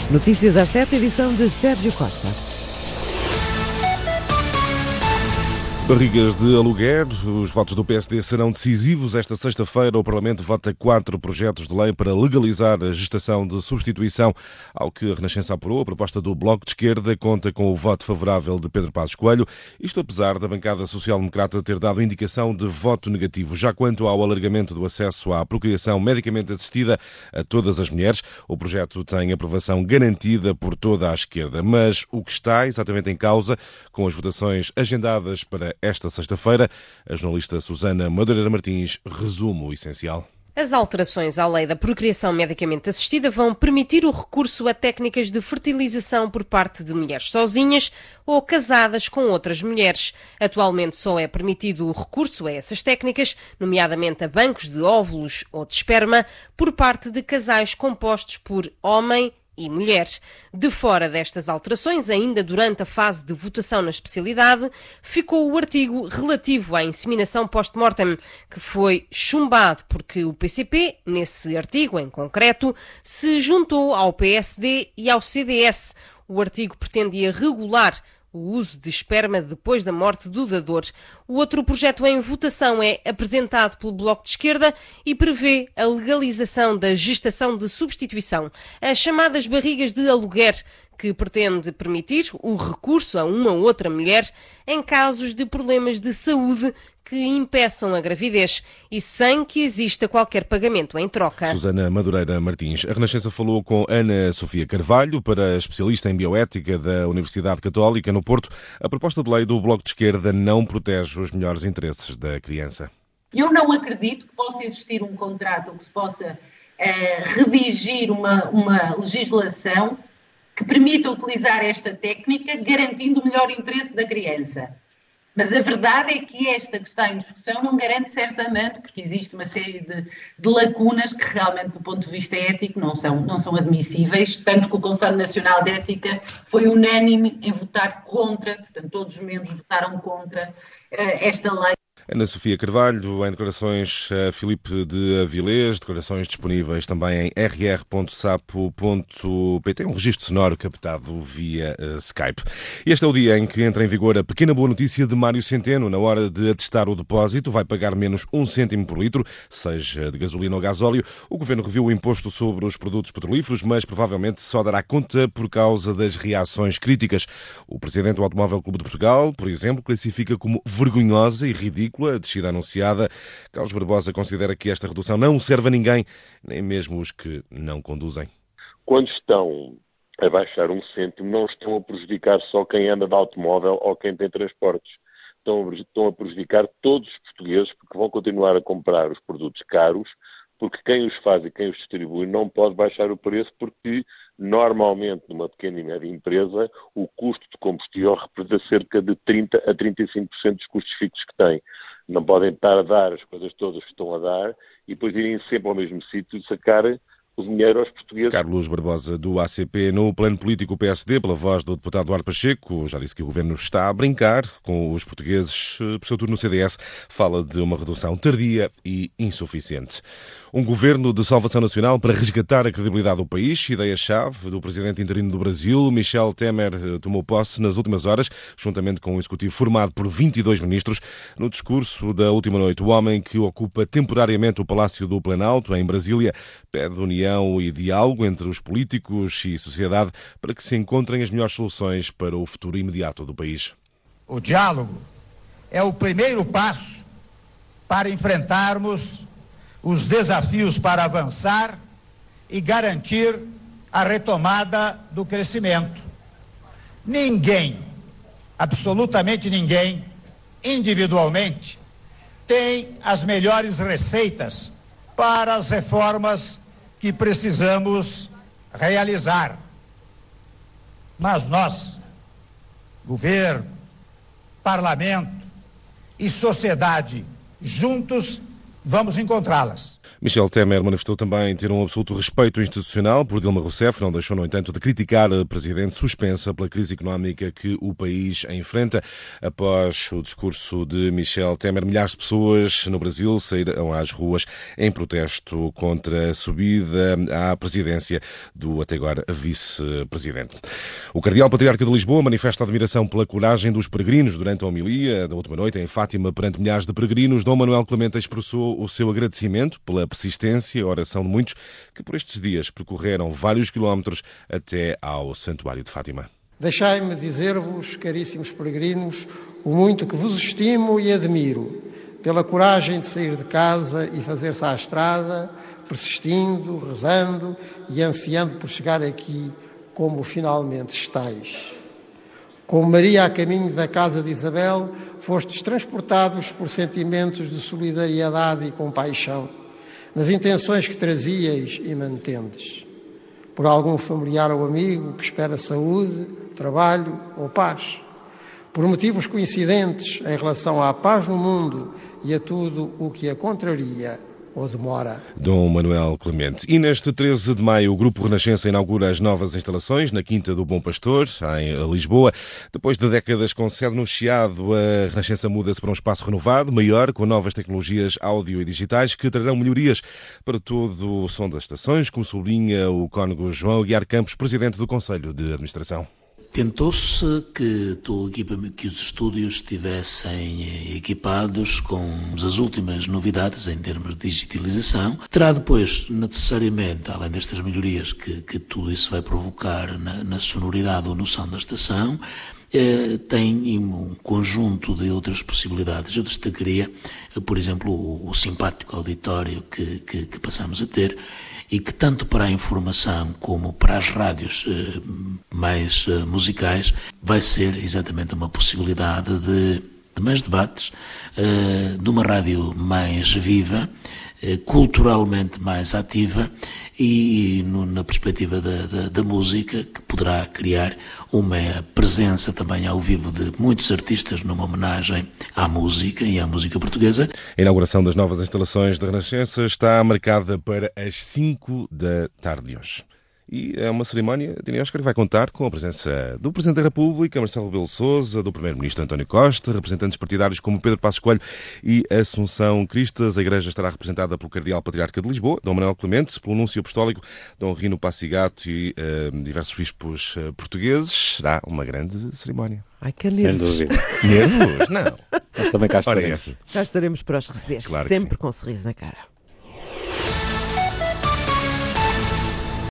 Notícias às 7, edição de Sérgio Costa. Barrigas de aluguer. Os votos do PSD serão decisivos. Esta sexta-feira o Parlamento vota 4 projetos de lei para legalizar a gestação de substituição, ao que a Renascença apurou. A proposta do Bloco de Esquerda conta com o voto favorável de Pedro Passos Coelho, isto apesar da bancada social-democrata ter dado indicação de voto negativo. Já quanto ao alargamento do acesso à procriação medicamente assistida a todas as mulheres, o projeto tem aprovação garantida por toda a esquerda. Mas o que está exatamente em causa, com as votações agendadas para esta sexta-feira, a jornalista Susana Madureira Martins resume o essencial. As alterações à lei da procriação medicamente assistida vão permitir o recurso a técnicas de fertilização por parte de mulheres sozinhas ou casadas com outras mulheres. Atualmente só é permitido o recurso a essas técnicas, nomeadamente a bancos de óvulos ou de esperma, por parte de casais compostos por homem e mulheres. De fora destas alterações, ainda durante a fase de votação na especialidade, ficou o artigo relativo à inseminação post-mortem, que foi chumbado porque o PCP, nesse artigo em concreto, se juntou ao PSD e ao CDS. O artigo pretendia regular o uso de esperma depois da morte do dador. O outro projeto em votação é apresentado pelo Bloco de Esquerda e prevê a legalização da gestação de substituição, as chamadas barrigas de aluguer, que pretende permitir o recurso a uma ou outra mulher em casos de problemas de saúde que impeçam a gravidez e sem que exista qualquer pagamento em troca. Susana Madureira Martins. A Renascença falou com Ana Sofia Carvalho, para especialista em bioética da Universidade Católica no Porto. A proposta de lei do Bloco de Esquerda não protege os melhores interesses da criança. Eu não acredito que possa existir um contrato ou que se possa redigir uma legislação que permita utilizar esta técnica garantindo o melhor interesse da criança. Mas a verdade é que esta que está em discussão não garante certamente, porque existe uma série de lacunas que realmente, do ponto de vista ético, não são admissíveis, tanto que o Conselho Nacional de Ética foi unânime em votar contra, portanto todos os membros votaram contra esta lei. Ana Sofia Carvalho, em declarações a Filipe de Avilés, declarações disponíveis também em rr.sapo.pt, um registro sonoro captado via Skype. Este é o dia em que entra em vigor a pequena boa notícia de Mário Centeno. Na hora de atestar o depósito, vai pagar menos 1 cêntimo por litro, seja de gasolina ou gasóleo. O Governo reviu o imposto sobre os produtos petrolíferos, mas provavelmente só dará conta por causa das reações críticas. O Presidente do Automóvel Clube de Portugal, por exemplo, classifica como vergonhosa e ridícula a descida anunciada. Carlos Barbosa considera que esta redução não serve a ninguém, nem mesmo os que não conduzem. Quando estão a baixar 1 cêntimo, não estão a prejudicar só quem anda de automóvel ou quem tem transportes. Estão a prejudicar todos os portugueses, porque vão continuar a comprar os produtos caros, porque quem os faz e quem os distribui não pode baixar o preço, porque normalmente numa pequena e média empresa o custo de combustível representa cerca de 30% a 35% dos custos fixos que tem. Não podem estar a dar as coisas todas que estão a dar e depois irem sempre ao mesmo sítio e sacar o dinheiro aos portugueses. Carlos Barbosa, do ACP. No plano político, o PSD, pela voz do deputado Duarte Pacheco, já disse que o Governo está a brincar com os portugueses. Por seu turno, no CDS, fala de uma redução tardia e insuficiente. Um Governo de salvação nacional para resgatar a credibilidade do país. Ideia-chave do Presidente interino do Brasil, Michel Temer, tomou posse nas últimas horas, juntamente com um executivo formado por 22 ministros. No discurso da última noite, o homem que ocupa temporariamente o Palácio do Planalto, em Brasília, pede união e diálogo entre os políticos e sociedade para que se encontrem as melhores soluções para o futuro imediato do país. O diálogo é o primeiro passo para enfrentarmos os desafios para avançar e garantir a retomada do crescimento. Ninguém, absolutamente ninguém, individualmente, tem as melhores receitas para as reformas que precisamos realizar. Mas nós, governo, parlamento e sociedade, juntos vamos encontrá-las. Michel Temer manifestou também ter um absoluto respeito institucional por Dilma Rousseff, não deixou, no entanto, de criticar a presidente suspensa pela crise económica que o país enfrenta. Após o discurso de Michel Temer, milhares de pessoas no Brasil saíram às ruas em protesto contra a subida à presidência do até agora vice-presidente. O cardeal patriarca de Lisboa manifesta admiração pela coragem dos peregrinos durante a homilia da última noite em Fátima perante milhares de peregrinos. Dom Manuel Clemente expressou o seu agradecimento pela persistência e oração de muitos que por estes dias percorreram vários quilómetros até ao Santuário de Fátima. Deixai-me dizer-vos, caríssimos peregrinos, o muito que vos estimo e admiro, pela coragem de sair de casa e fazer-se à estrada, persistindo, rezando e ansiando por chegar aqui como finalmente estáis. Como Maria a caminho da casa de Isabel, fostes transportados por sentimentos de solidariedade e compaixão, nas intenções que trazíeis e mantendes, por algum familiar ou amigo que espera saúde, trabalho ou paz, por motivos coincidentes em relação à paz no mundo e a tudo o que a contraria ou demora. Dom Manuel Clemente. E neste 13 de maio o Grupo Renascença inaugura as novas instalações na Quinta do Bom Pastor, em Lisboa. Depois de décadas com sede no Chiado, a Renascença muda-se para um espaço renovado, maior, com novas tecnologias áudio e digitais que trarão melhorias para todo o som das estações, como sublinha o cônego João Aguiar Campos, presidente do Conselho de Administração. Tentou-se que os estúdios estivessem equipados com as últimas novidades em termos de digitalização. Terá depois, necessariamente, além destas melhorias que tudo isso vai provocar na sonoridade ou no som da estação, tem um conjunto de outras possibilidades. Eu destacaria, por exemplo, o simpático auditório que passamos a ter, e que tanto para a informação como para as rádios mais musicais vai ser exatamente uma possibilidade de mais debates, de uma rádio mais viva, culturalmente mais ativa e na perspectiva da música, que poderá criar uma presença também ao vivo de muitos artistas numa homenagem à música e à música portuguesa. A inauguração das novas instalações da Renascença está marcada para as 5 da tarde de hoje. E é uma cerimónia, Dini Oscar, que vai contar com a presença do Presidente da República, Marcelo Rebelo de Sousa, do Primeiro-Ministro António Costa, representantes partidários como Pedro Passos Coelho e Assunção Cristas. A Igreja estará representada pelo Cardeal Patriarca de Lisboa, Dom Manuel Clemente, pelo Núncio Apostólico, Dom Rino Passigato e diversos bispos portugueses. Será uma grande cerimónia. Ai, que nervos. Sem dúvida. Nervos? Não. Mas também cá estaremos. Já estaremos para os receber, Claro sempre com um sorriso na cara.